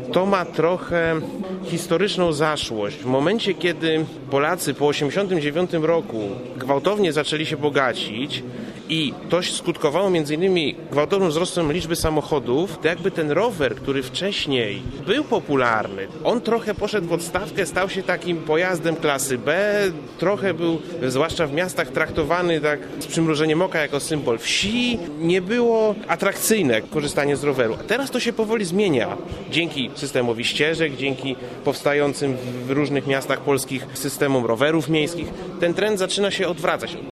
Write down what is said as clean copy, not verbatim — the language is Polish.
to ma trochę historyczną zaszłość. W momencie, kiedy Polacy po 1989 roku gwałtownie zaczęli się bogacić i to skutkowało m.in. gwałtownym wzrostem liczby samochodów, to jakby ten rower, który wcześniej był popularny, on trochę poszedł w odstawkę, stał się takim pojazdem klasy B, trochę był, zwłaszcza w miastach, traktowany tak z przymrużeniem oka jako symbol wsi. Nie było atrakcyjne korzystanie z roweru. A teraz to się powoli zmienia. Dzięki systemowi ścieżek, dzięki powstającym w różnych miastach polskich systemom rowerów miejskich, ten trend zaczyna się odwracać.